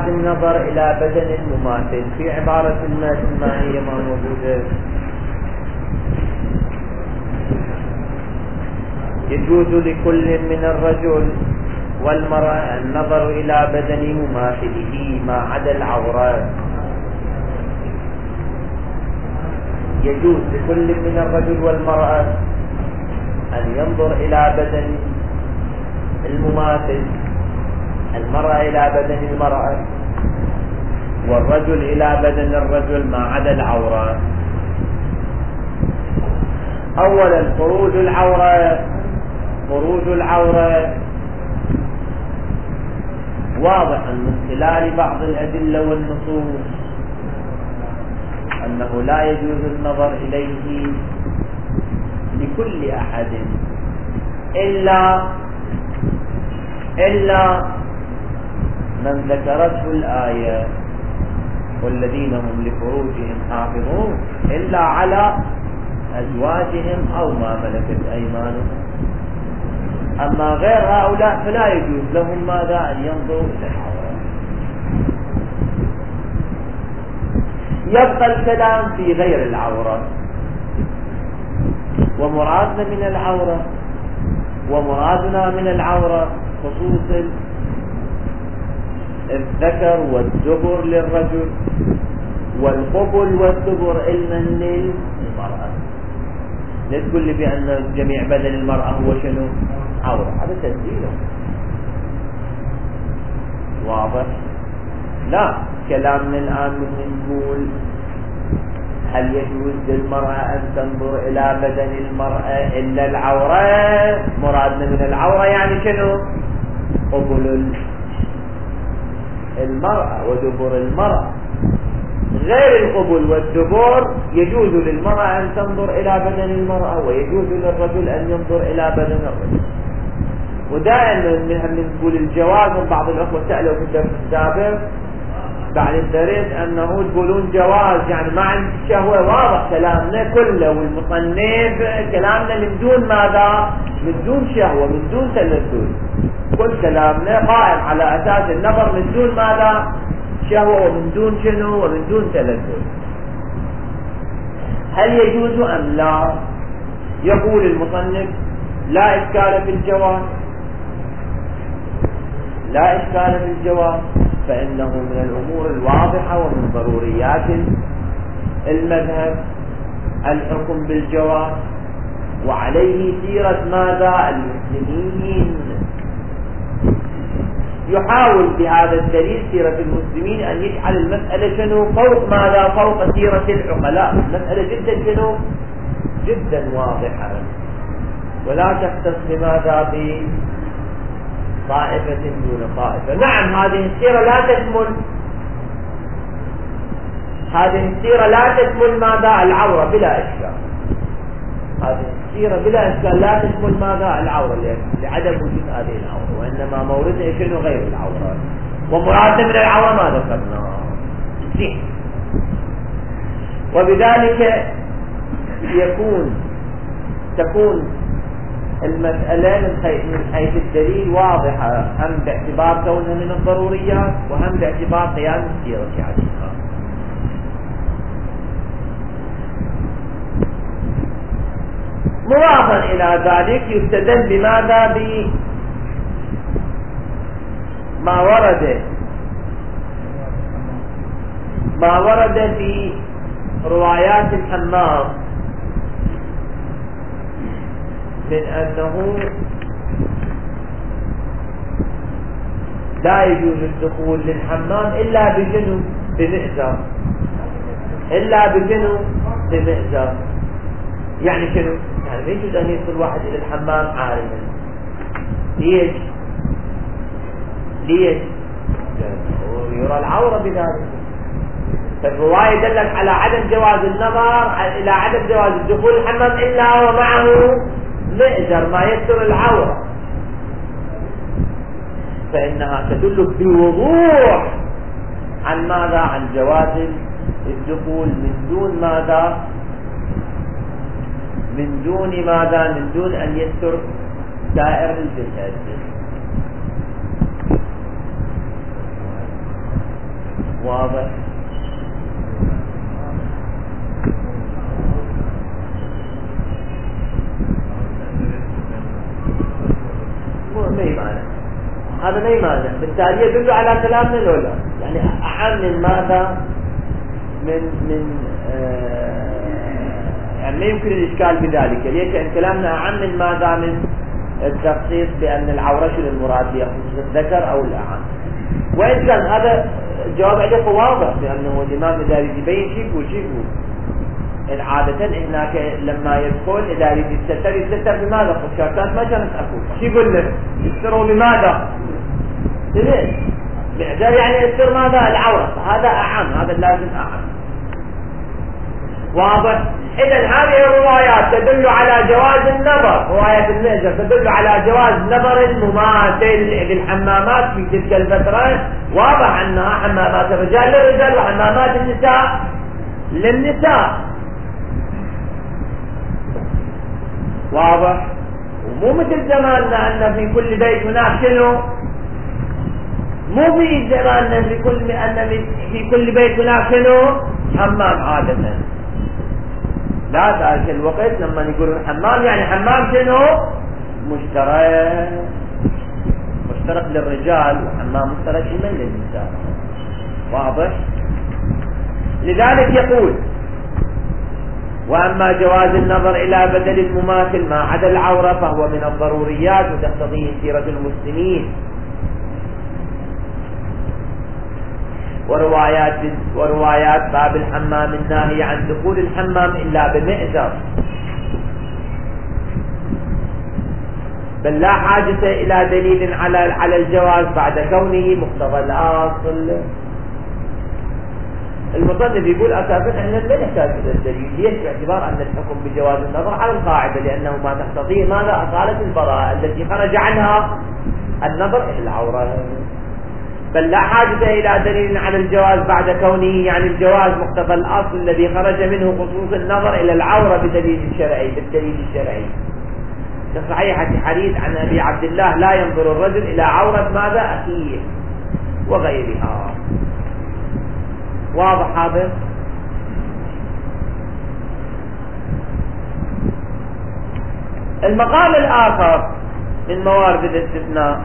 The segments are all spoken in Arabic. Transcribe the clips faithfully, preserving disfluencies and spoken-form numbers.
جواز النظر إلى بدن المماثل في عبارة المتن ما هي ما موجودة. يجوز لكل من الرجل والمرأة النظر إلى بدن مماثله ما عدا العورة. يجوز لكل من الرجل والمرأة أن ينظر إلى بدن المماثل، المرأة إلى بدن المرأة والرجل إلى بدن الرجل ما عدا العورة. أولا خروج العورة، خروج العورة واضح من خلال بعض الأدلة والنصوص أنه لا يجوز النظر إليه لكل أحد إلا إلا من ذكرته الآية والذين هم لفروجهم حافظون إلا على أزواجهم أو ما ملكت أيمانهم. أما غير هؤلاء فلا يجوز لهم ماذا أن ينظروا إلى العورة. يبقى الكلام في غير العورة، ومرادنا من العورة ومرادنا من العورة خصوصا الذكر والدبر للرجل والقبل والدبر علما للمرأة. لا تقول لي بأن جميع بدن المرأة هو شنو؟ عورة، هذا تسجيله واضح. لا، كلامنا الآن من نقول هل يجوز للمرأة أن تنظر إلى بدن المرأة إلا العورة؟ مرادنا من العورة يعني شنو؟ قبل المرأة ودبر المرأة. غير القبل والدبر يجوز للمرأة أن تنظر إلى بدن المرأة ويجوز للرجل أن ينظر إلى بدن الرجل. ودائما من نقول الجواز، من بعض الأخوة سألوا في الدرس السابق بعد الدرس أنه يقولون جواز يعني ما عند الشهوة. واضح كلامنا كله والمصنف كلامنا من دون ماذا؟ من دون شهوة، من دون تلذذ. كل كلامنا قائم على أساس النظر من دون ماذا؟ شهوة، ومن دون شنو؟ ومن دون تلذذ. هل يجوز أم لا؟ يقول المصنف لا إشكال في الجواز، لا إشكال في الجواز، فإنه من الأمور الواضحة ومن ضروريات المذهب الحكم بالجواز، وعليه سيرة ماذا؟ المسلمين. يحاول بهذا الدليل سيرة المسلمين أن يجعل المسألة شنو؟ فوق ماذا؟ فوق سيرة العقلاء. المسألة جدا شنو؟ جدا واضحة، ولا تختص بماذا؟ بطائفة دون طائفة. نعم هذه السيرة لا تشمل هذه السيرة لا تشمل ماذا؟ العورة بلا إشكال. هذه السيرة بلا إشكال لا تشمل ماذا؟ العورة، لعدم وجود هذه العورة، وإنما موردها شنو؟ غير العورة. ومرادنا من العورة ما ذكرنا. وبذلك يكون تكون المسألة من حيث الدليل واضحة، هم باعتبار كونها من الضروريات وهم باعتبار قيام السيرة عليها. مضافا إلى ذلك يستدل بماذا؟ بما ورد ما ورد في روايات الحمام من أنه لا يجوز الدخول للحمام إلا بجنو بمئزر، إلا بجنو بمئزر. يعني شنو؟ يعني ما يجوز أن يدخل واحد إلى الحمام عارما. ليش؟ ليش؟ يرى العورة بذلك. فالرواية دلت على عدم جواز النظر إلى عدم جواز الدخول الحمام إلا ومعه مئزر ما يستر العورة، فإنها تدل بوضوح عن ماذا؟ عن جواز الدخول من دون ماذا؟ من دون ماذا؟ من دون أن يستر سائر الجسد. واضح؟ ما يمانع، هذا ما يمانع، بالتالي يدل على كلامنا الأولى، يعني أعم من ماذا؟ من من آه يعني ما يمكن الإشكال بذلك. ليش؟ لأن كلامنا أعم من ماذا؟ من التخصيص بأن العورة شنو المراد بها، خصوص الذكر أو الأعم. وإن كان هذا الجواب عليه واضح، بأنه الإمام إذا يبين شيء يقول شيء يقول. عادة هناك لما يدخل إذا يريد يستتر يستتر بماذا؟ خذ شرطات ما كانت أقول شو يقول لك؟ يستروا بماذا؟ ليه؟ بإعجاب يعني يستر ماذا؟ العورة، هذا أعم، هذا لازم أعم. واضح؟ إذن هذه الروايات تدل على جواز النظر، رواية المئزر تدل على جواز نظر المماثل بالحمامات في تلك الفترة. واضح أنها حمامات الرجال للرجال وحمامات النساء للنساء. واضح؟ ومو مثل زماننا أن في كل بيت هناك شنو؟ مو في زماننا في كل أن في كل بيت هناك شنو؟ حمام عادة. لا، ذلك الوقت لما يقولون حمام يعني حمام شنو؟ مشترك، مشترك للرجال وحمام مشترك من للنساء. واضح؟ لذلك يقول: وأما جواز النظر إلى بدل المماثل ما عدا العورة فهو من الضروريات وتقتضيه سيرة المسلمين. وروايات وروايات باب الحمام الناهي عن دخول الحمام إلا بمئزر، بل لا حاجة إلى دليل على على الجواز بعد كونه مقتضى الأصل. المصنف يقول أساسا أن لا نحتاج إلى الدليل. ليش؟ باعتبار أن الحكم بجواز النظر على القاعدة، لأنه ما تقتضيه ماذا؟ أصالة البراءة التي خرج عنها النظر إلى العورة. بل لا حاجة إلى دليل على الجواز بعد كونه يعني الجواز مقتضى الأصل الذي خرج منه خصوص النظر إلى العورة بدليل الشرعي بالدليل الشرعي. كصحيحة حديث عن أبي عبد الله: لا ينظر الرجل إلى عورة ماذا؟ أخيه وغيرها. واضح هذا؟ المقام الآخر من موارد الاستثناء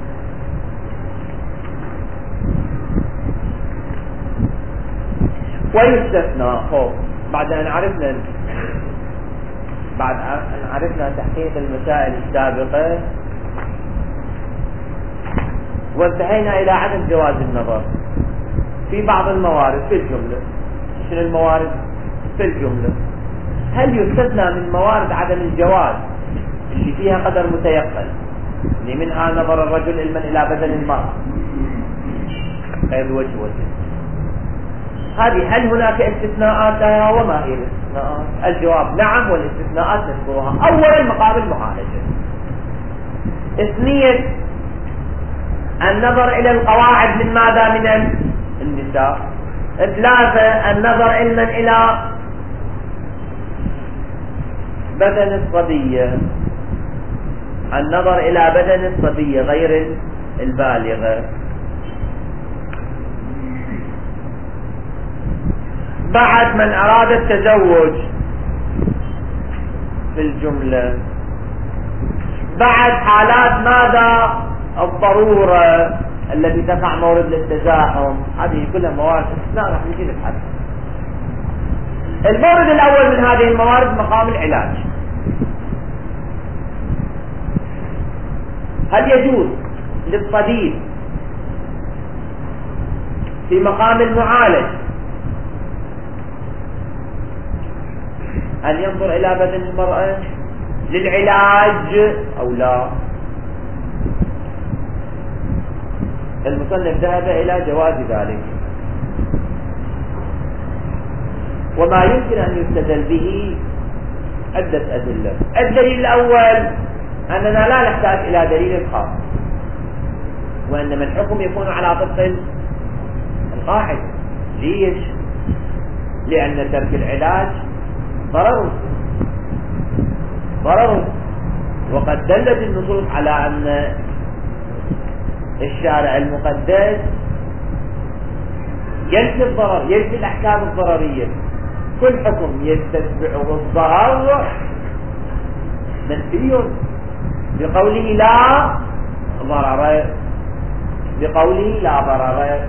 ويستثنى. خوف بعد أن عرفنا بعد أن عرفنا تحقيق المسائل السابقة وانتهينا إلى عدم جواز النظر في بعض الموارد في الجملة. شنو الموارد في الجملة؟ هل يستثنى من موارد عدم الجواز اللي فيها قدر متيقن، اللي منها نظر الرجل علما إلى بدن المرأة غير وجه وجه؟ هذه هل هناك استثناءات لها وما هي الاستثناءات؟ الجواب نعم، والاستثناءات نذكرها. أولا مقام المعالجة. اثنين النظر إلى القواعد من ماذا؟ من النساء. ثلاثة النظر علما إلى بدن الصبية، النظر إلى بدن الصبية غير البالغة. بعد من أراد التزوج في الجملة. بعد حالات ماذا؟ الضرورة التي تقع مورد للتزاحم. هذه كلها موارد استثناء راح نجي نبحث. المورد الأول من هذه الموارد مقام العلاج. هل يجوز للطبيب في مقام المعالج أن ينظر إلى بدن المرأة للعلاج أو لا؟ المصنف ذهب إلى جواز ذلك، وما يمكن أن يستدل به عدة أدلة. الدليل الأول أننا لا نحتاج إلى دليل خاص، وإنما الحكم يكون على طبق القاعدة. ليش؟ لأن ترك العلاج ضرر ضرر وقد دلت النصوص على أن الشارع المقدس ينفي الضرر، ينفي الأحكام الضررية. كل حكم يستتبعه الضرر منفي بقوله لا ضرر، بقوله لا ضرر.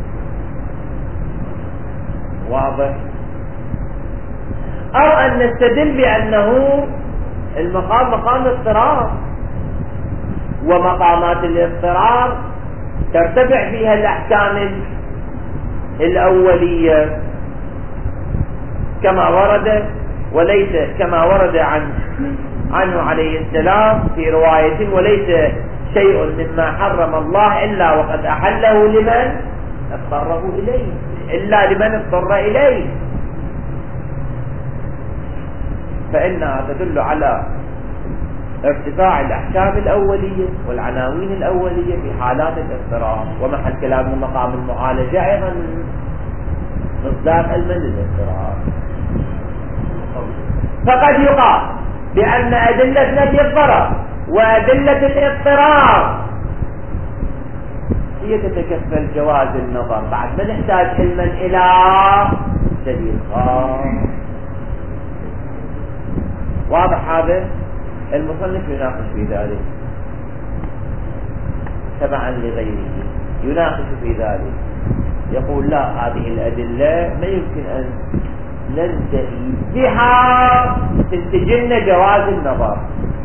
واضح؟ أو أن نستدل بأنه المقام مقام اضطرار، ومقامات الاضطرار ترتفع فيها الأحكام الأولية كما ورد، وليس كما ورد عن عنه عليه السلام في رواية: وليس شيء مما حرم الله إلا وقد أحله لمن اضطره إليه، إلا لمن اضطر إليه. فإنها تدل على ارتفاع الأحكام الأولية والعناوين الأولية في حالات الاضطرار، ومحل كلام مقام المعالجة أيضا مصداق المن الاضطرار. فقد يقال بأن أدلة نفي الضرر وأدلة الاضطرار هي تتكفل جواز النظر، بعد ما نحتاج علما إلى دليل خاص. واضح هذا؟ المصنف يناقش في ذلك تبعا لغيره، يناقش في ذلك، يقول لا، هذه الأدلة ما يمكن أن ننتهي بها تنتجن جواز النظر.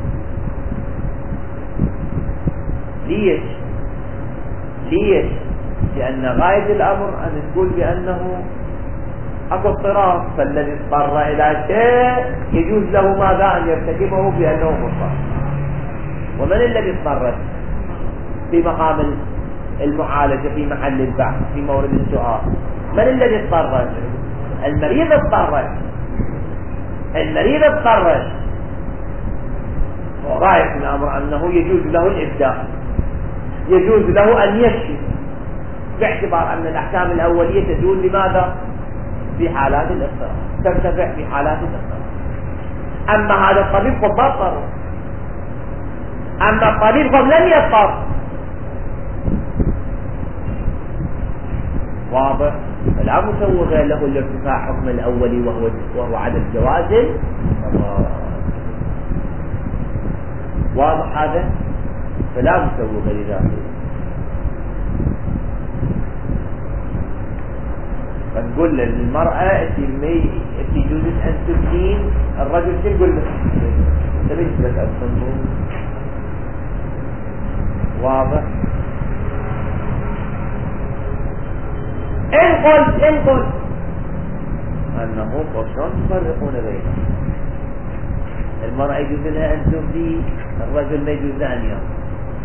ليش؟ ليش؟ لأن غاية الأمر أن تقول بأنه أكو اضطرار، فالذي اضطر إلى شيء يجوز له ماذا أن يرتكبه بأنه مضطر. ومن الذي اضطر في مقام المعالجة في محل البحث في مورد السؤال؟ من الذي اضطر؟ المريض اضطر، المريض اضطر. وغاية الأمر أنه يجوز له الإبداع، يجوز له أن يشفي، باعتبار أن الأحكام الأولية تجوز لماذا؟ في حالات الاضطرار، ترتفع في حالات الاضطرار. أما هذا الطبيب قد اضطر، أما الطبيب قد لم يضطر. واضح؟ فلا مسوغ له الارتفاع حكم الأولي وهو وهو عدم جواز النظر. واضح هذا؟ فلا مسوغ لذلك. فنقول للمرأة انت يجوز ان تبكين، الرجل شو يقول لك؟ انت ليش بس الصندوق؟ واضح؟ ان قلت ان قلت انه شلون تفرقون بينهم؟ المرأة يجوز لها ان تبدي، الرجل ما يجوز له ان ينظر.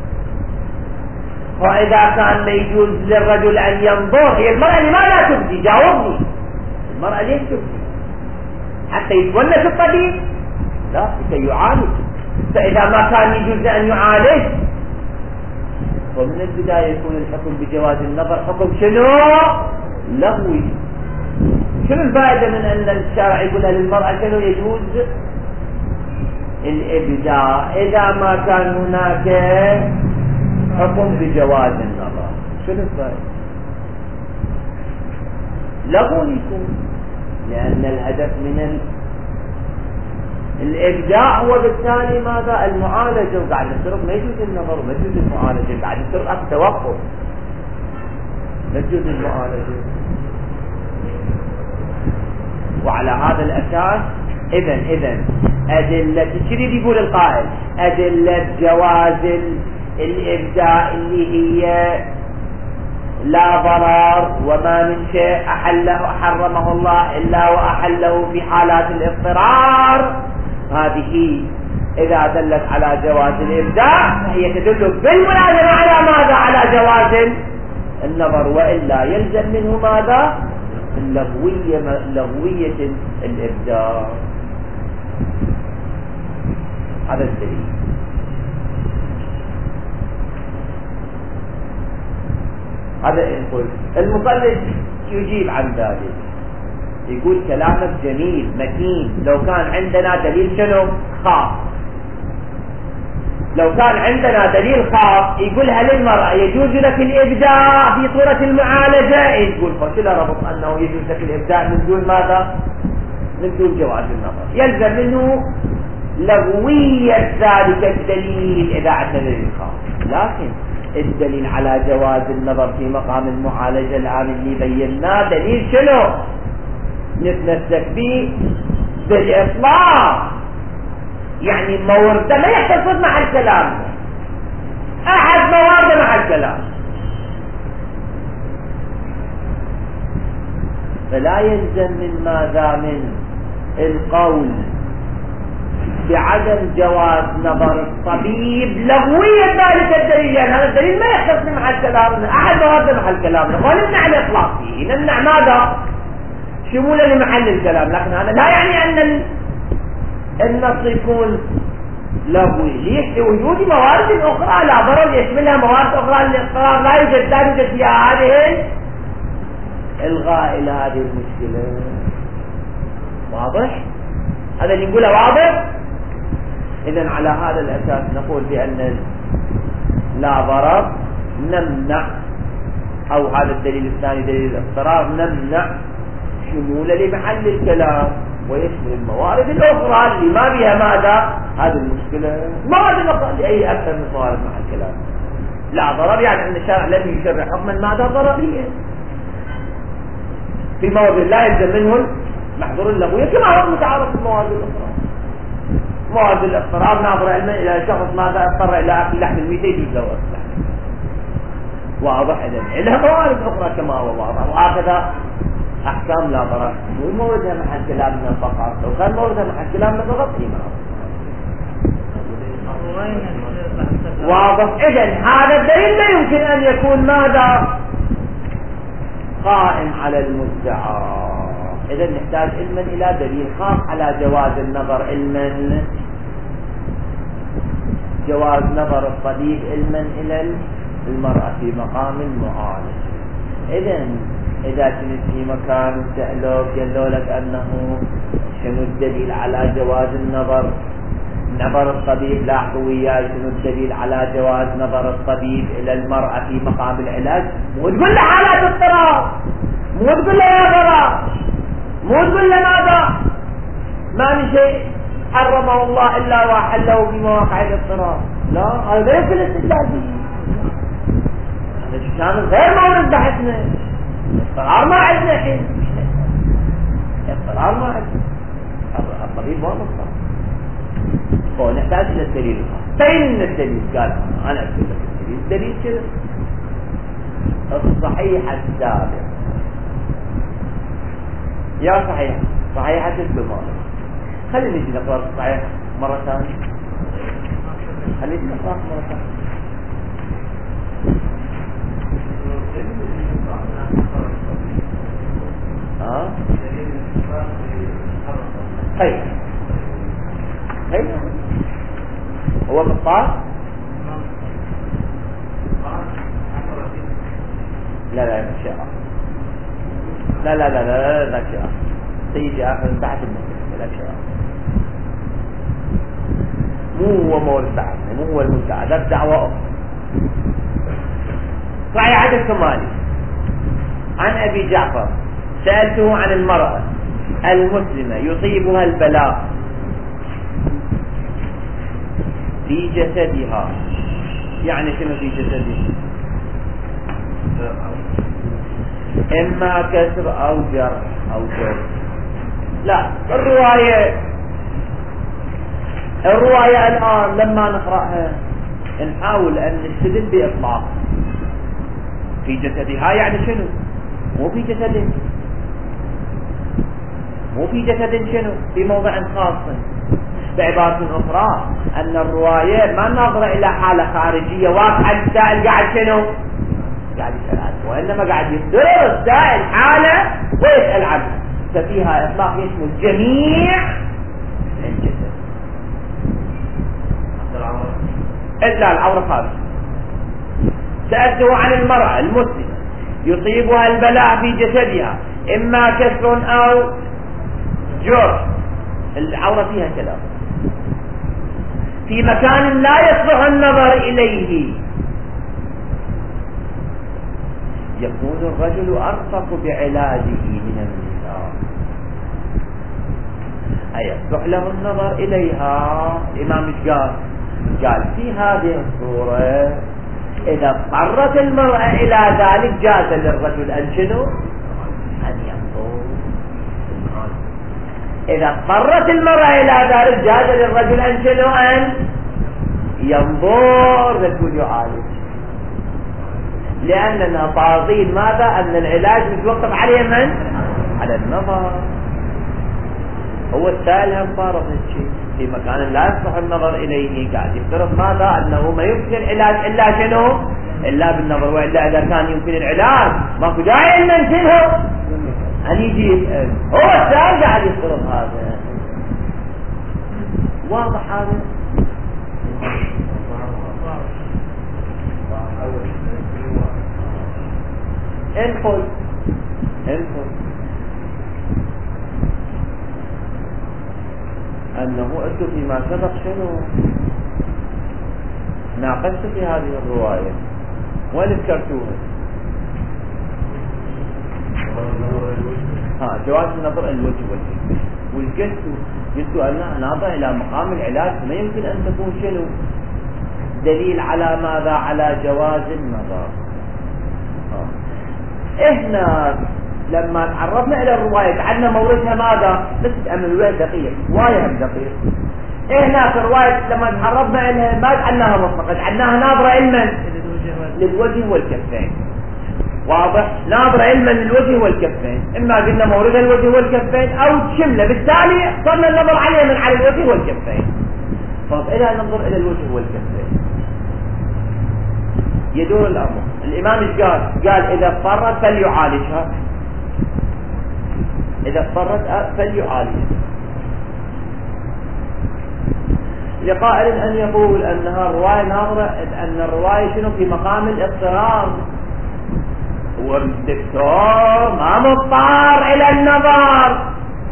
وإذا كان ما يجوز للرجل أن ينظر، هي المرأة لماذا تبدي؟ جاوبني. المرأة ليش تبدي؟ حتى يتونس الطبيب؟ لا، لكي يعالج. فإذا ما كان يجوز أن يعالج، ومن البداية يكون الحكم بجواز النظر حكم شنو؟ لغوي. شنو الفائدة من أن الشارع يقولها للمرأة شنو يجوز الإبداع إذا ما كان هناك حكم بجواز النظر؟ شنو الفائدة؟ لغو يكون، لأن الهدف من ال... الإبداع هو بالتالي ماذا؟ المعالجة. وبعد الطرق ما يجوز النظر وما يجوز المعالجة، بعد الطرق التوقف، ما يجوز المعالجة. وعلى هذا الأساس إذن إذن أدلة شريد يقول القائل أدلة جواز الإبداع اللي هي لا ضرر وما من شيء أحله حرمه الله إلا وأحله في حالات الاضطرار، هذه إذا دلت على جواز الإبداع فهي تدل بالملازمة على ماذا؟ على جواز النظر، وإلا يلزم منه ماذا؟ اللغوية لغوية الإبداع. هذا الدليل. هذا يقول المصنف يجيب عن ذلك، يقول كلامك جميل متين، لو كان عندنا دليل شنو؟ خاص. لو كان عندنا دليل خاص يقولها للمرأة يجوز لك الإبداع في صورة المعالجة، يقول فشل ربط أنه يجوز لك الإبداع من دون ماذا؟ من دون جواز النظر. يلزم منه لغوية ذلك الدليل إذا عندنا دليل خاص. لكن الدليل على جواز النظر في مقام المعالجة الآن اللي بيناه دليل شنو؟ نتمسك به بالإطلاق، يعني مورده ما يحتفظ مع الكلام، أحد موارده مع الكلام، فلا يلزم من ماذا؟ من القول بعدم جواز نظر الطبيب لغوية ذلك الدليل، لأن هذا الدليل ما يحتفظ مع الكلام، أحد موارده مع الكلام، ونمنع الإطلاق فيه، نمنع ماذا؟ شمولا لمحل الكلام، لكن هذا لا يعني أن النص يكون لغوي. ليش؟ لوجود موارد أخرى لا ضرر يشملها موارد أخرى للإقرار لا يوجد لا يوجد فيها هذه الغاء إلى هذه المشكلة. واضح؟ هذا اللي نقوله واضح؟ إذن على هذا الأساس نقول بأن لا ضرر نمنع، أو هذا الدليل الثاني دليل الاضطرار نمنع شمولا لمحل الكلام، ويشمل الموارد الأخرى اللي ما بها ماذا؟ هذه المشكلة موارد الأخرى لأي أكثر من موارد مع الكلام. لا ضرر يعني أن الشرع لم يشرع حكما ماذا؟ ضرريا في موارد لا يلزم منه محظور اللغوية كما هو متعارف في الموارد الأخرى. موارد الاضطرار ناظر علما إلى شخص ماذا اضطر إلى أكل لحم الميتة يجوز له أكل. واضح؟ إذن لها موارد أخرى كما هو واضح، وهكذا أحكام لا ضرر مو موردها محل كلامنا فقط، لو كان موردها محل كلامنا فقط إيمان. واضح؟ إذن هذا الدليل لا يمكن أن يكون ماذا؟ قائم على المدعى. إذن نحتاج علما إلى دليل خاص على جواز النظر، علما جواز نظر الطبيب علما إلى المرأة في مقام المعالجة. إذن إذا كنت في مكان سألوك قالوا لك أنه شنو الدليل على جواز النظر نظر الطبيب، لاحظوا وياي شنو الدليل على جواز نظر الطبيب إلى المرأة في مقام العلاج، مو تقول له حالات اضطراب، مو تقول له يا ضرر، مو تقول له ماذا؟ ما من شيء حرمه الله إلا وحله في مواقع الاضطراب. لا، هذا ليس الاستدلال به، هذا كان غير مورد بحثنا. اضطرار ما عندنا الحين، اضطرار ما عندنا، الطبيب ما مضطر، هو نحتاج الى الدليل. بين الدليل قال انا اكتب لك الدليل، الدليل كذا الصحيح السابق يا صحيح صحيح البمال. خلينا نجي نقرا الصحيح مره ثانيه، خلينا نقرا مره ثانيه. ها طيب طيب هو بالطاق لا لا شيء لا لا لا لا لا شيء سيدي آخر تحت المسجد لا شيء مو هو مورد بحثنا، مو هو المدعى، هذا الدعوة أخرى. صحيح الكمالي عن أبي جعفر سألته عن المرأة المسلمة يصيبها البلاء في جسدها، يعني شنو في جسدها؟ إما كسر أو جرح أو جرح. لا، الرواية الرواية الآن لما نقرأها نحاول أن نستدل بإطلاق في جسدها، يعني شنو؟ مو في جسد، مو في جسد شنو؟ في موضع خاص. بعبارة أخرى أن الرواية ما ناظرة إلى حالة خارجية واقعة السائل قاعد شنو؟ قاعد يسأل عنه، وإنما قاعد يدرس السائل حالة ويسأل عنه، ففيها إطلاق يشمل جميع الجسد إلا العورة خارج. سألته عن المرأة المسلمة يصيبها البلاء في جسدها إما كسر أو جرح، العورة فيها كلام. في مكان لا يصلح النظر إليه، يكون الرجل أرفق بعلاجه من النساء، أيصلح له النظر إليها. الإمام ايش قال؟ قال في هذه الصورة إذا اضطرت المرأة إلى ذلك جاز للرجل أن شنو؟ أن ينظر. إذا اضطرت المرأة إلى ذلك جاز للرجل أن شنو؟ أن ينظر لكل يعالج، لأننا فاضين ماذا؟ أن العلاج متوقف عليه من؟ على النظر. هو السائل هم فارغ الشيء في مكان لا يصلح النظر إليه، قاعد يفترض ماذا؟ أنه ما يمكن العلاج إلا شنو؟ إلا بالنظر، وإلا إذا كان يمكن العلاج ماكو داعي أن ننشره أن يجي يسأل. هو السائل قاعد يفترض هذا. واضح هذا؟ انقل انقل أنه أنتم فيما سبق شنو ناقشت في هذه الرواية وين ذكرتوها؟ ها جواز النظر الوجه والكفين، والقلتوا قلتوا أن ناظر إلى مقام العلاج ما يمكن أن تكون شنو دليل على ماذا؟ على جواز النظر. إحنا لما تعرفنا إلى الرواية عندنا موردها ماذا؟ بس تأمل الرواية دقيق، رواية دقيق. إحنا في الرواية لما تعرفنا إليها ما جعلناها مطلقة، جعلناها ناظرة علما للوجه والكفين. واضح؟ ناظرة علما للوجه والكفين، إما قلنا موردها الوجه والكفين أو تشمله، بالتالي صرنا النظر عليه من على الوجه والكفين. طب إلى ننظر إلى الوجه والكفين يدور الأمر. الإمام ايش قال؟ قال إذا اضطرت فليعالجها، إذا اضطرت فليعالجها، لقائل أن يقول أنها الرواية ناظرة، أن الرواية شنو في مقام الاضطرار، والدكتور ما مضطر إلى النظر.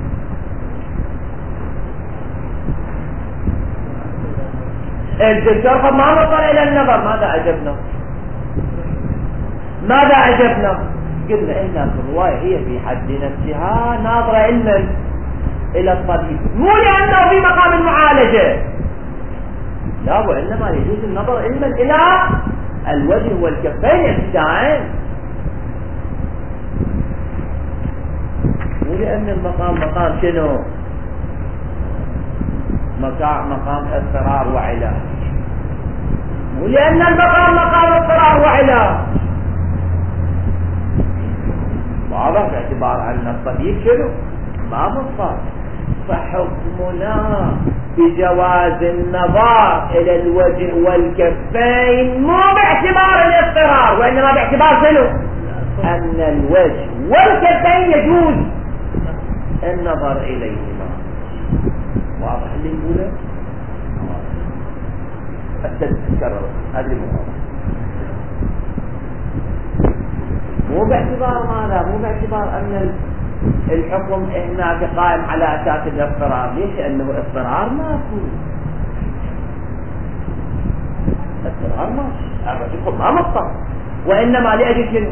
الدكتور ما مضطر إلى النظر، ماذا أجبنا؟ ماذا أجبنا؟ قلنا إن الرواية هي في حد نفسها ناظرة علما إلى الطبيب، مو لأنه في مقام المعالجة، لا، وإنما يجوز النظر علما إلى الوجه والكفين يحتاجان، مو لأن المقام مقام شنو؟ مقام اضطرار وعلاج، مو لأن المقام مقام اضطرار وعلاج. واضح؟ باعتبار أن الطبيب شنو؟ ما مضطر. فحكمنا بجواز النظر إلى الوجه والكفين مو باعتبار الاضطرار، وإنما باعتبار شنو؟ أن الوجه والكفين يجوز النظر إليهما. واضح اللي يقوله؟ أتذكر هذه المواضيع مو باعتبار ماذا؟ مو باعتبار أن الحكم هناك قائم على أساس الاضطرار. ليش؟ لأنه اضطرار ماكو، اضطرار ماكو، الرجل ما مضطر، وإنما لأجل شنو؟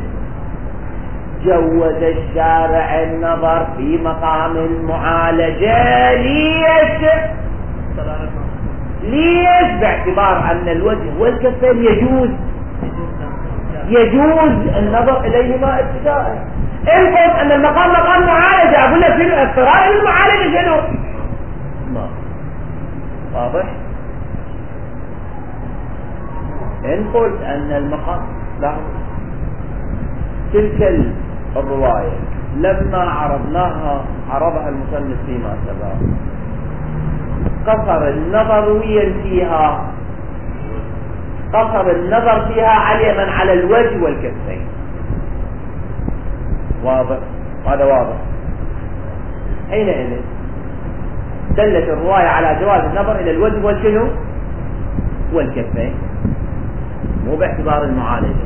جوز الشارع النظر في مقام المعالجة. ليش؟ ليش؟ باعتبار أن الوجه والكفين يجوز يجوز النظر إليهما ابتداء. انفض أن المقام مقام معالجة، أقول لك شنو اضطرار المعالجة شنو؟ ما واضح؟ إن قلت أن المقام لا، تلك الرواية لما عرضناها عرضها المصنف فيما سبق قصر النظر وين فيها، قصر النظر فيها علما على الوجه والكفين. واضح؟ هذا واضح. حينئذ دلت الرواية على جواز النظر إلى الوجه والشنو والكفين، مو باعتبار المعالجة،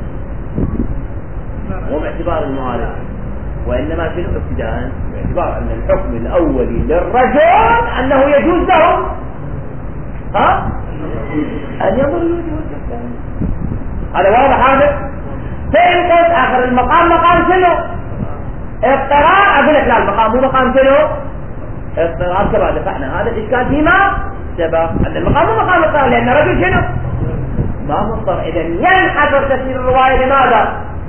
مو باعتبار المعالجة، وإنما شنو ابتداء باعتبار أن الحكم الأولي للرجل أنه يجوز له ها أن ينظر الوجه والكفين. هذا واضح هذا؟ فإن قلت آخر المقام مقام شنو؟ اضطرار. أقول لك لا، المقام مو مقام شنو؟ اضطرار كما دفعنا هذا الإشكال فيما سبق. أن المقام مو مقام اضطرار لأن رجل شنو؟ ما مضطر. إذا ينحدر تفسير الرواية لماذا؟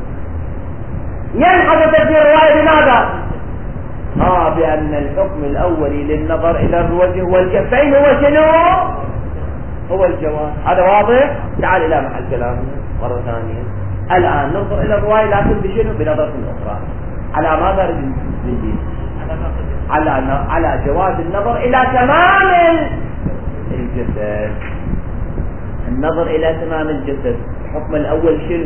ينحدر تفسير الرواية لماذا؟ آه بأن الحكم الأولي للنظر إلى الوجه والكفين هو شنو؟ هو الجواز. هذا واضح؟ تعال إلى محل كلامنا مرة ثانية. الآن ننظر إلى الرواية لكن بشنو؟ بنظرة أخرى. على ماذا نجيب؟ على على جواز النظر إلى تمام الجسد. النظر إلى تمام الجسد الحكم الأول شنو؟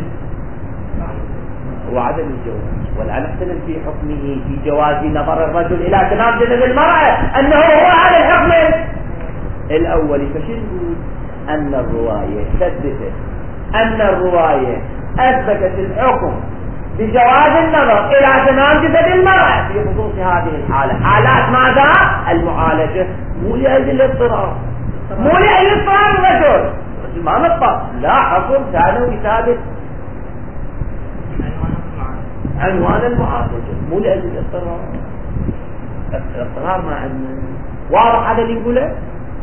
هو عدم الجواز. ولا نحتمل في حكمه في جواز نظر الرجل إلى تمام جسد المرأة أنه هو هذا الحكم الأول. فشنو؟ أن الرواية ثبتت أن الرواية أثبتت الحكم بجواز النظر إلى تمام جسد المرأة في خصوص هذه الحالة. حالات ماذا؟ المعالجة. مو لأجل الاضطرار، مو لأجل اضطرار الرجل. الرجل ما نضطر، لا حكم ثانوي ثابت عنوان المعالجة، مو لأجل الاضطرار. الاضطرار ما عندنا. واضح هذا اللي يقوله؟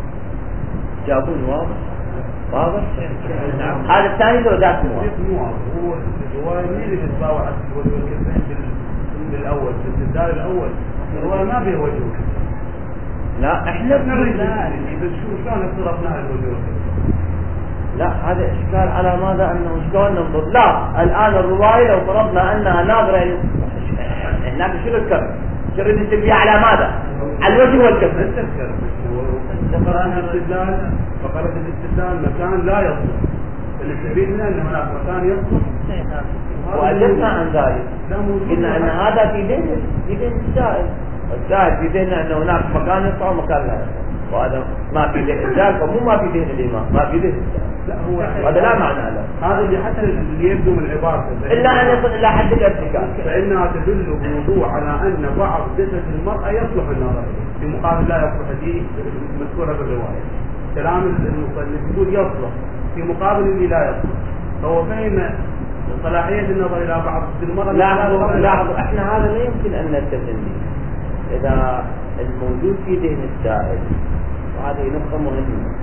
جابوني واضح؟ واضح؟ هذا الثاني لو ذاك مو واضح. هو الرواية مين اللي تتباوع على الوجه والكفين بالأول في الاستدلال الأول؟ الرواية ما فيها وجه وكفين. لا احنا بنريد يعني بس شو شلون افترضناها الوجه والكفين؟ لا هذا إشكال على ماذا أنه شلون ننظر. لا الآن الرواية لو فرضنا أنها ناظرة هناك شنو الكفر؟ شنو نسميها على ماذا؟ على الوجه والكفين. فقالت الاستدلال فقالت الاستدلال مكان لا يصلح. الاستفيد منها ان هناك مكان يصلح. وأجبنا عن ذلك. قلنا أن هذا في ذهن في ذهن السائل. السائل في ذهن أن هناك مكان يصلح ومكان لا يصلح. وهذا ما في ذهن السائل فمو ما في ذهن الإمام، ما في ذهن السائل. لا هو هذا لا معنى له. هذا اللي حتى اللي يبدو من العبارة إلا أن يصل إلى حد الارتكاب. فإنها تدل بوضوح على أن بعض جسد المرأة يصلح النظر في مقابل لا يصلح دي مذكورة بالرواية. كلام المصنف يقول يصلح في مقابل اللي لا يصلح. فهو فهم صلاحية النظر إلى بعض جسد المرأة. لاحظوا لاحظوا احنا هذا لا يمكن أن نلتزم به إذا الموجود في ذهن السائل. وهذه نقطة مهمة،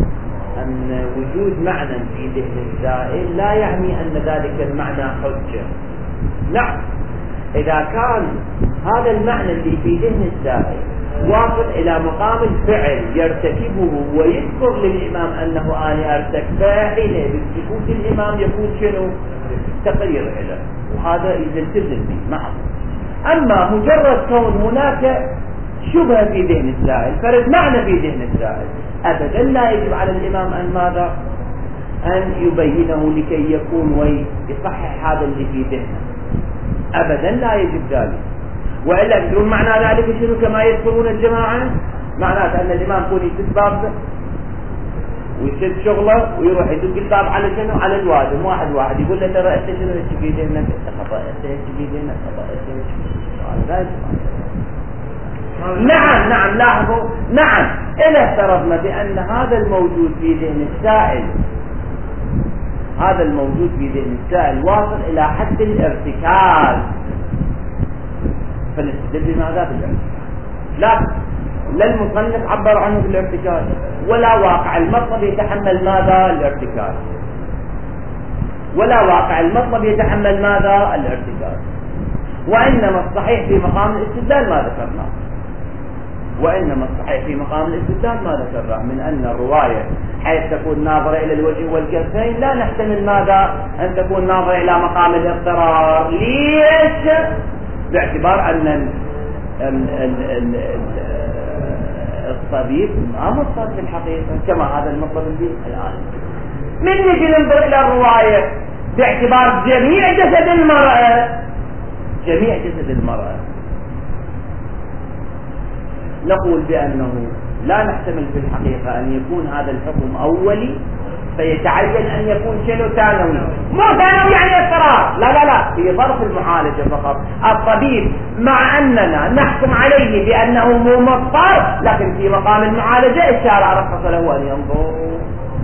أن وجود معنى في ذهن السائل لا يعني أن ذلك المعنى حجة. نعم إذا كان هذا المعنى اللي في ذهن السائل واصل إلى مقام الفعل يرتكبه ويذكر للإمام أنه أنا أرتكبه، حين بسكوت الإمام يكون شنو؟ تقرير له، وهذا يلتزم به معه. أما مجرد كون هناك شبهة في ذهن السائل، فرد معنى في ذهن السائل، أبدا لا يجب على الإمام أن ماذا؟ أن يبينه لكي يكون ويصحح هذا اللي في ذهنه. أبدا لا يجب ذلك. وإلا يقولون معنى ذلك شنو كما يذكرون الجماعة؟ معناته أن الإمام يكون يسد باب ويسد شغله ويروح يدق الباب على شنو؟ على الوادم واحد واحد يقول له ترى أنت شنو هيك في ذهنك؟ أنت خطأ، أنت هيك في ذهنك خطأ، أنت هيك لا يجب. نعم نعم لاحظوا، نعم إذا افترضنا بأن هذا الموجود في ذهن السائل هذا الموجود في ذهن السائل واصل إلى حد الارتكاز، فنستدل بماذا؟ بالارتكاز. لا لا المصنف عبر عنه بالارتكاز، ولا واقع المطلب يتحمل ماذا؟ الارتكاز. ولا واقع المطلب يتحمل ماذا؟ الارتكاز. وإنما الصحيح في مقام الاستدلال ما ذكرناه. وإنما الصحيح في مقام الاستدلال ما ذكرناه من أن الرواية حيث تكون ناظرة إلى الوجه والكفين لا نحتمل ماذا؟ أن تكون ناظرة إلى مقام الاضطرار. ليش؟ باعتبار أن ال ال ال ال الطبيب ما مضطر في الحقيقة كما هذا المطلب به الآن. من يجي ننظر إلى الرواية باعتبار جميع جسد المرأة، جميع جسد المرأة، نقول بأنه لا نحتمل في الحقيقة أن يكون هذا الحكم أولي فيتعين أن يكون شنو؟ ثانوي. مو ثانوي يعني اضطرار، لا لا لا، في ظرف المعالجة فقط. الطبيب مع أننا نحكم عليه بأنه مو مضطر، لكن في مقام المعالجة الشارع رخص له أن ينظر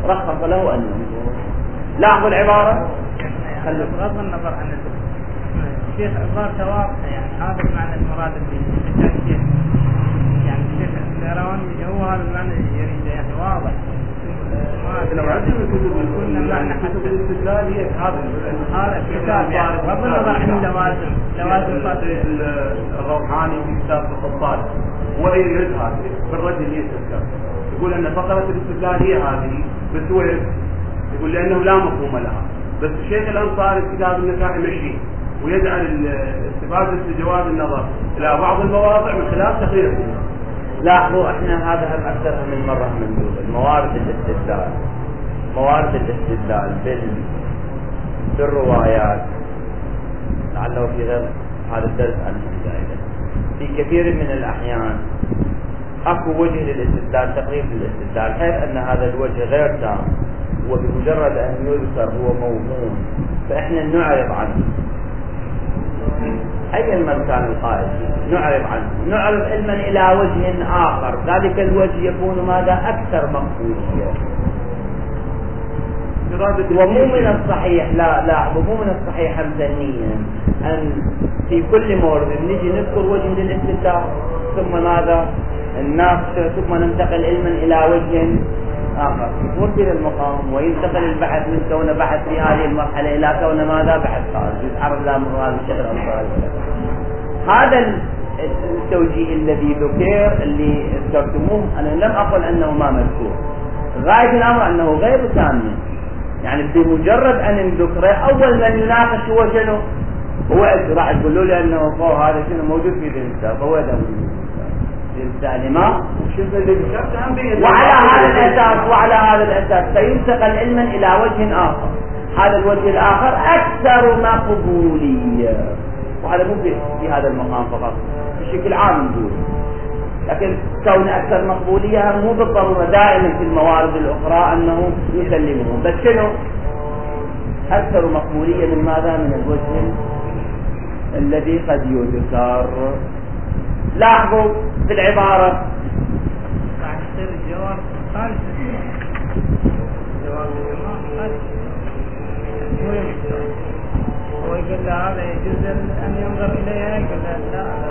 رخص له أن ينظر. لاحظوا العبارة. بغض النظر عن الشيخ عبارته واضحة، يعني هذا المعنى المراد به الشيخ، يعني الشيخ السيرواني هو هذا المعنى يريده، يعني واضح. لو عندنا كتب معنى كتب الاستدلال هي هذا هذا الكتاب، يعني بغض النظر عن اللوازم لوازم الروحاني في كتاب القطان هو يرد هذه بالرد اللي يستذكر، يقول ان فقرة الاستدلال هي هذه بس هو يقول لانه لا مفهوم لها، بس الشيخ الانصاري في كتاب النكاح يمشي ويجعل استفادة جواز النظر الى بعض المواضع من خلال تقرير. لاحظوا احنا هذا هم اكثر من مرة من موارد الاستدلال، موارد الاستدلال بال بالروايات، لعله في غير هذا الدرس عن الزائدة، في كثير من الاحيان اكو وجه للاستدلال، تقريب للاستدلال، حيث ان هذا الوجه غير تام وبمجرد ان يذكر هو موهوم فاحنا نعرض عنه ايا من كان القائل، نعرض عنه، نعرض علما الى وجه اخر، ذلك الوجه يكون ماذا اكثر مقبولية. ومو من الصحيح، لا لا مو من الصحيح همزنيا ان في كل مورد نجي نذكر وجه للاستدلال ثم ماذا الناس ثم ننتقل علما الى وجه اخر، يتوكل المقام وينتقل البحث من كون بحث في هذه المرحله الى كون ماذا بحث خارج يتعرض له من هذا الشكل الانصاري. هذا التوجيه الذي ذكر اللي ذكرتموه انا لم اقل انه ما مذكور، غايه الامر انه غير تام، يعني بمجرد ان نذكره اول من يناقش هو شنو؟ هو راح تقولوا لي انه فوق هذا شنو موجود في الكتاب، هو ده السالمة، وعلى هذا الأساس وعلى هذا الأساس سينتقل علما إلى وجه آخر، هذا الوجه الآخر أكثر مقبولية، وهذا مو في هذا المقام فقط بشكل عام نقول، لكن كون أكثر مقبولية مو بالضرورة دائما في الموارد الأخرى أنه يسلمه، بس شنو أكثر مقبولية من ماذا؟ من الوجه الذي قد يذكر. لاحظوا في العبارة بعد يصير الجواب خارج جواب الإمام خارج، هو يمشي هو يقول له هذا يجوز أن ينظر إليها، يقول له لا لا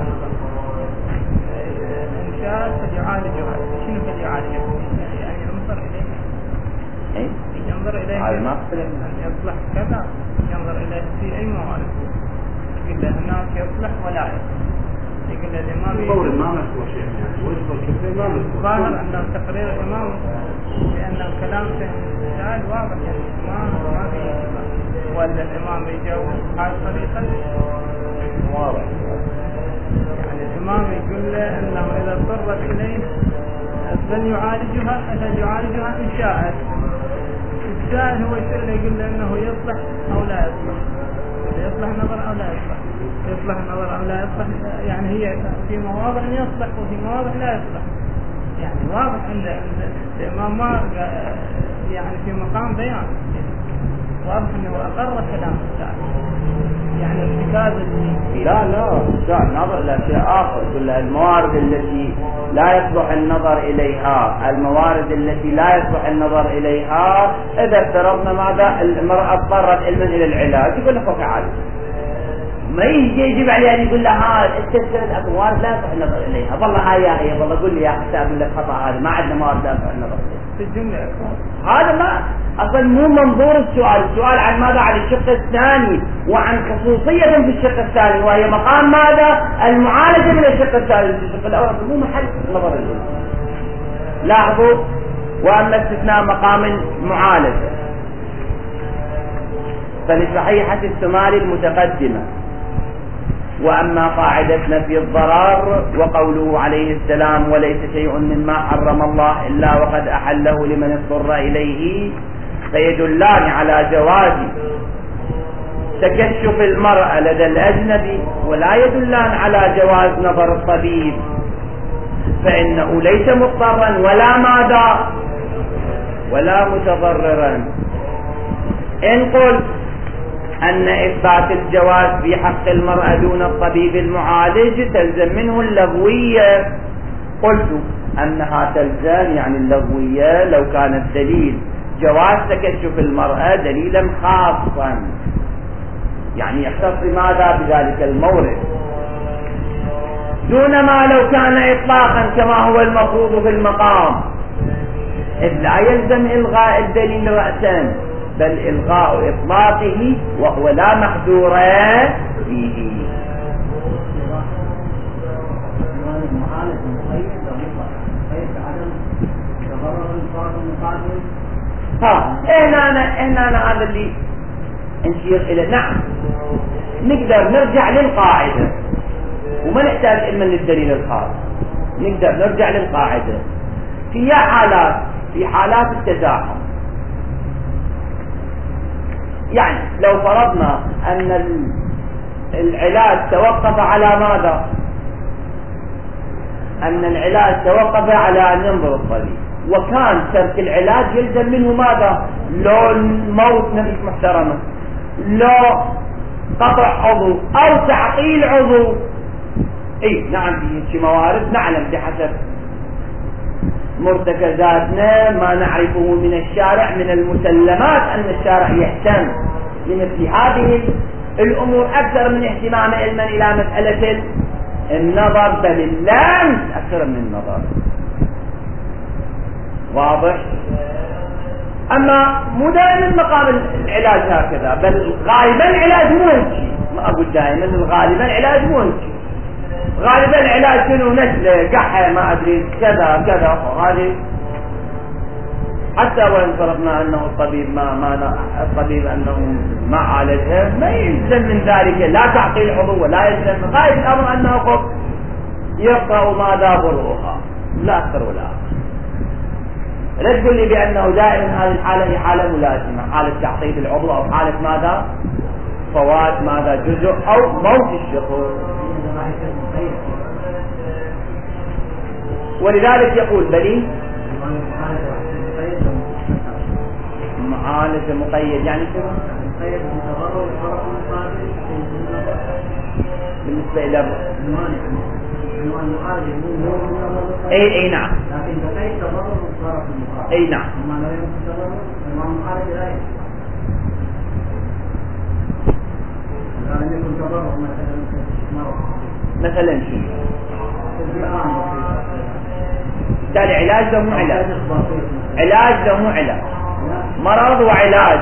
إن شاء فليعالجها. شنو فليعالجها؟ يعني ينظر إليها، إيه؟ ينظر إليها أن يصلح كذا، ينظر إليها في أي موارد، يقول له هناك يصلح ولا يصلح، يقول الإمام يقول ما مذكور شيء، يعني وجه الكفر ما مذكور. ظاهر أن تقرير الإمام بأن الكلام في المسائل واضح، يعني ما ما في ولا الإمام يجاوب هذه الطريقة واضح، يعني الإمام يقول له أنه إذا اضطرت إليه فليعالجها فليعالجها إن شاءت. السائل هو يسأل يقول له أنه يصلح أو لا يصلح، يصلح النظر أو لا يصلح، يصلح النظر أو لا يصلح، يعني هي في مواضع يصلح وفي مواضع لا يصلح، يعني واضح عند الإمام ما يعني في مقام بيان، واضح أنه أقر كلام السائل، يعني ارتكاز لا لا لا نظر إلى شيء آخر، كل الموارد التي لا يصلح النظر إليها، الموارد التي لا يصلح النظر إليها إذا افترضنا ماذا المرأة اضطرت علما إلى العلاج يقول لك وكعالج، ما يجي يجيب عليها يقول لها ها التسكرت اكو موارد لا يصح النظر اليها، والله هاي هي والله قول لي يا حتى اقول لك خطا، هذا ما عندنا موارد لا يصح النظر اليها في الجمله. هذا ما اصلا مو منظور السؤال، السؤال عن ماذا؟ عن الشق الثاني وعن خصوصيه في الشق الثاني، وهي مقام ماذا؟ المعالجه من الشق الثاني، الشق الاول مو محل النظر اليه. لاحظوا واما استثناء مقام المعالجه فلصحيحه الثمار المتقدمه، وأما قاعدة نفي الضرر وقوله عليه السلام وليس شيء مما حرم الله إلا وقد أحله لمن اضطر إليه فيدلان على جواز تكشف المرأة لدى الأجنبي، ولا يدلان على جواز نظر الطبيب، فإنه ليس مضطرا ولا ماذا ولا متضررا. إن قلت أن إثبات الجواز في حق المرأة دون الطبيب المعالج تلزم منه اللغوية، قلت أنها تلزم يعني اللغوية لو كان الدليل جواز تكشف المرأة دليلا خاصا، يعني يختص ماذا بذلك المورد، دون ما لو كان إطلاقا كما هو المفروض في المقام، إذ لا يلزم إلغاء الدليل رأسا، بل إلغاء إطلاقه وهو لا محذور فيه. ها هنا أنا هنا أنا هذا اللي نشير إلى. نعم نقدر نرجع للقاعدة وما نحتاج إلا للدليل الخاص، نقدر نرجع للقاعدة في حالات في حالات التزاحم. يعني لو فرضنا أن العلاج توقف على ماذا؟ أن العلاج توقف على أن ينظر الطبيب، وكان ترك العلاج يلزم منه ماذا؟ لو الموت نفس محترمة، لو قطع عضو أو تعطيل عضو. اي نعم في موارد نعلم بحسب مرتكزاتنا ما نعرفه من الشارع من المسلمات أن الشارع يهتم لمثل هذه الأمور أكثر من اهتمام علما إلى مسألة النظر، بل اللمس أكثر من النظر. واضح؟ أما مو دائما مقام العلاج هكذا، بل غالبا العلاج مو هيك. ما أقول دائما، غالبا العلاج مو هيك. غالبا العلاج شنو؟ نسله قحة ما أدري كذا كذا. هذه حتى وإن فرضنا أنه الطبيب ما ما الطبيب أنه ما عالجها، ما يلزم من ذلك لا تعطيل عضو ولا يلزم غاية الأمر أنه قد يبقى ماذا ضرورها، لا أكثر ولا أقل. لا تقول لي بأنه دائما هذه الحالة هي حالة ملازمة، حالة تعطيل العضو أو حالة ماذا فوات ماذا جزء أو موت الشخص. ولذلك يقول بلي معالجة مقيد. يعني شنو؟ بالنسبة إلى اي اي نعم اي نعم مثلا شيء بالتالي علاج ده مو علاج، علاج ده مو علاج، مرض وعلاج.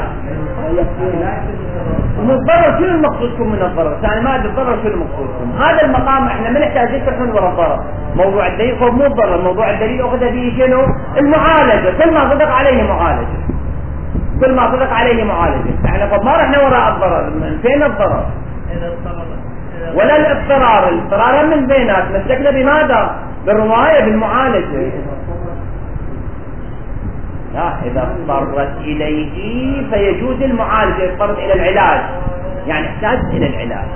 والضرر شنو المقصودكم من الضرر؟ ثاني ما ادري الضرر شنو مقصودكم. هذا المقام احنا ما نحتاج نفتحون ولا الضرر. موضوع الدليل هو مو الضرر، موضوع الدليل اخذ به شنو؟ المعالجه. كل ما صدق عليه معالجه، كل ما صدق عليه معالجه. احنا قد ما رحنا وراء الضرر. من فين الضرر؟ ولا الاضطرار. الاضطرار من بينات مسكنا بماذا؟ بالروايه بالمعالجه. لا إذا اضطرت إليه فيجوز المعالجة، اضطرت إلى العلاج يعني احتاج إلى العلاج.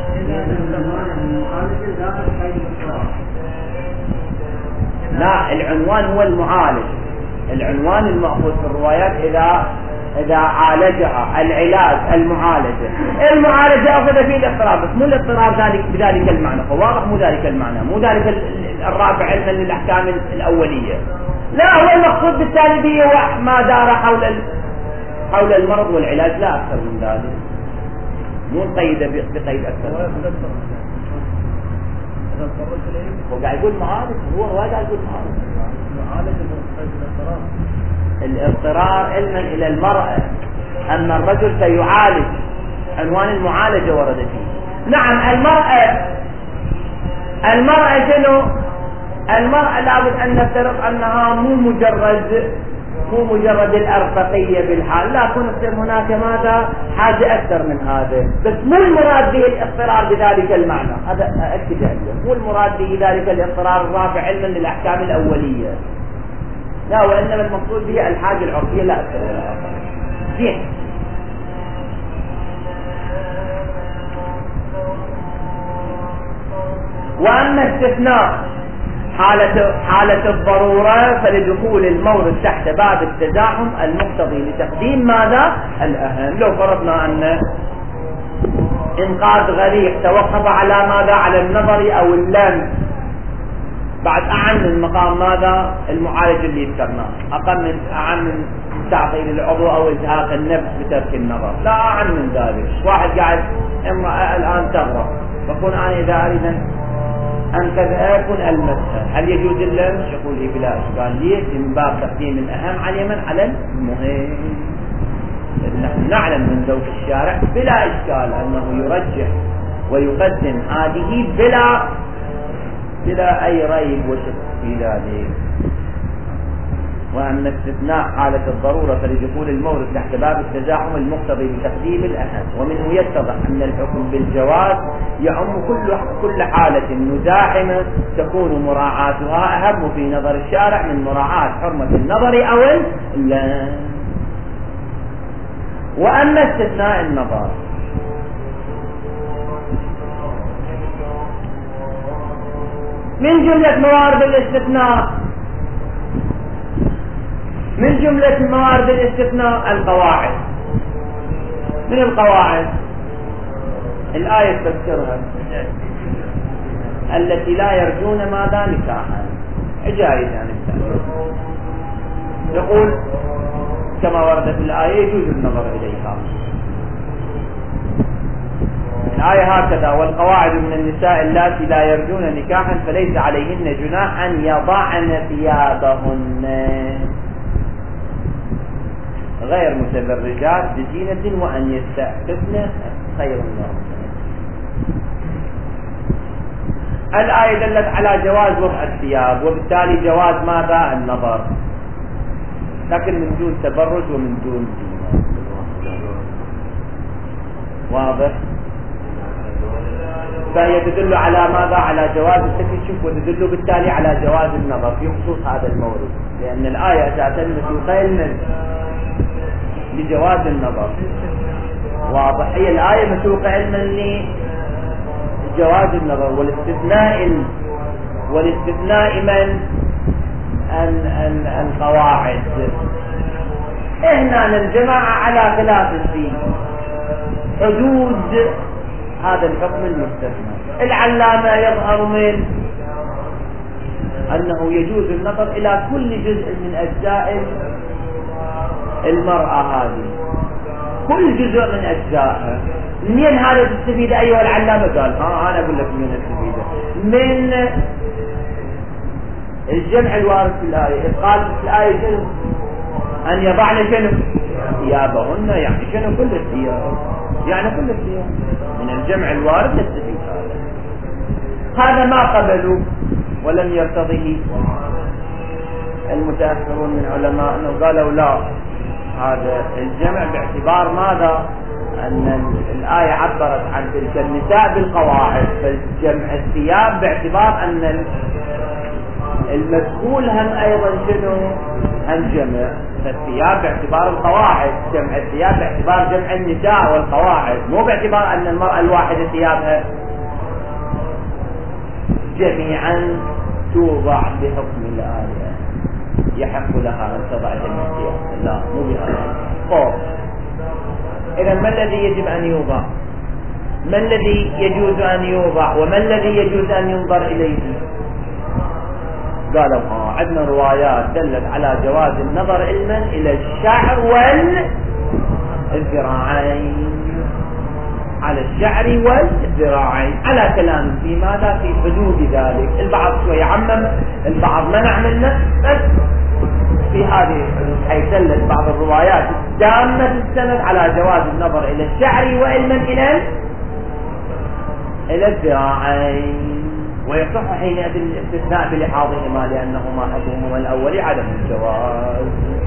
لا العنوان هو المعالج، العنوان المأخوذ في الروايات إذا إذا عالجها العلاج المعالجة. المعالجة أخذ فيه الاضطراب، بس مو الاضطراب ذلك بذلك المعنى، فواضح مو ذلك المعنى، مو ذلك الرافع علما للأحكام الأولية. لا هو المقصود بالتالي به هو ما دار حول حول المرض والعلاج، لا أكثر من ذلك، مو مقيدة بقيد أكثر. هو قاعد يقول معالج، هو هو قاعد يقول معالج الاضطرار علما إلى المرأة، أما الرجل سيعالج، عنوان المعالجة ورد فيه. نعم المرأة المرأة شنو؟ المرأة لابد أن نفترض أنها مو مجرد مو مجرد الأرفقية بالحال، لا يكون هناك ماذا حاجة أكثر من هذا، بس مو المراد به الاضطرار بذلك المعنى، هذا أكد عليه، مو المراد به ذلك الاضطرار الرافع علما للأحكام الأولية، لا، وإنما المقصود به الحاجة العرفية لا أكثر ولا أقل. زين. وأما استثناء حالة حالة الضرورة فلدخول المورد تحت باب التزاحم المقتضي لتقديم ماذا؟ الأهم. لو فرضنا أن إنقاذ غريق توقف على ماذا؟ على النظر أو اللمس، بعد أعم من مقام ماذا؟ المعالج اللي ذكرناه، أقل من أعم من تعطيل العضو أو إزهاق النفس بترك النظر، لا أعن من ذلك. واحد قاعد امرأة الآن تغرق، فكون أنا إذا أريد أن أكون ألمسها، هل يجوز اللمس؟ يقول لي بلا إشكال. ليش؟ من باب تقديم الأهم على اليمن على المهم. نحن نعلم من ذوق الشارع بلا إشكال أنه يرجح ويقدم هذه بلا بلا أي ريب وشك في ذلك. وأما استثناء حالة الضرورة فلدخول المورد تحت باب التزاحم المقتضي بتقديم الأهم، ومنه يتضح أن الحكم بالجواز يعم كل كل حالة مزاحمة تكون مراعاتها أهم في نظر الشارع من مراعاة حرمة النظر أو اللمس. وأما استثناء النظر من جملة موارد الاستثناء من جملة موارد الاستثناء القواعد. من القواعد الآية تذكرها التي لا يرجون ماذا نكاحا جائزة نكاح. يقول كما ورد في الآية يجوز النظر إليها. الآية هكذا: والقواعد من النساء اللاتي لا يرجون نكاحا فليس عليهن جناح أن يضعن ثيابهن غير متبرجات بزينة وأن يستعففن خير لهم. الآية دلت على جواز وضع الثياب، وبالتالي جواز ماذا؟ النظر، لكن من دون تبرج ومن دون زينة. واضح؟ فهي تدل على ماذا؟ على جواز التكشف، وتدل بالتالي على جواز النظر في خصوص هذا المورد، لأن الآية أساسا مسوقة من لجواز النظر. واضح؟ هي الآية مسوقة علما لجواز النظر، والاستثناء والاستثناء من ال القواعد. هنا الجماعة على خلاف في حدود هذا الحكم المستثنى. العلامة يظهر من أنه يجوز النظر إلى كل جزء من أجزاء المرأة هذه، كل جزء من أجزائها. منين هذا تستفيد أيها العلامة؟ قال ها أنا أقول لك من تستفيد من الجمع الوارد في الآية. قال في الآية شنو؟ أن يضعن شنو؟ ثيابهن، يعني شنو؟ كل الثياب، يعني كل الثياب من الجمع الوارد نستفيد هذا. هذا ما قبلوا ولم يرتضه المتأخرون من علماء، أنه قالوا لا، هذا الجمع باعتبار ماذا؟ أن الآية عبرت عن تلك النساء بالقواعد، فالجمع الثياب باعتبار أن المدخول هم أيضا شنو؟ هم جمع. فالثياب باعتبار القواعد، جمع الثياب باعتبار جمع النساء والقواعد، مو باعتبار أن المرأة الواحدة ثيابها جميعا توضع بحكم الآية، يحق لها أن تضع جميع الثياب، لا مو بهذا. طيب إذا ما الذي يجب أن يوضع؟ ما الذي يجوز أن يوضع؟ وما الذي يجوز أن ينظر إليه؟ قالوا اه عندنا روايات دلت على جواز النظر علما إلى الشعر والذراعين، على الشعر والذراعين، على كلام في ماذا؟ في حدود ذلك. البعض شوية عمم، البعض منع منه، بس في هذه حيث دلت بعض الروايات دامة السند على جواز النظر إلى الشعر وعلما إلى إلى الذراعين، ويصح حينئذ الاستثناء بلحاظهما لأنهما حكمهما الأول عدم الجواز.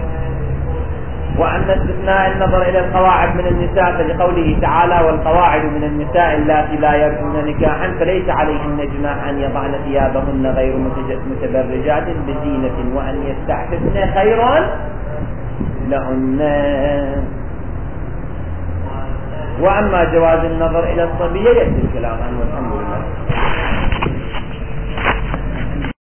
وأما استثناء النظر إلى القواعد من النساء فلقوله تعالى: والقواعد من النساء اللاتي لا يرجون نكاحا فليس عليهن جناح أن يضعن ثيابهن غير متبرجات بزينة وأن يستعففن خير لهن. وأما جواز النظر إلى الصبية يأتي الكلام عنه والحمد لله.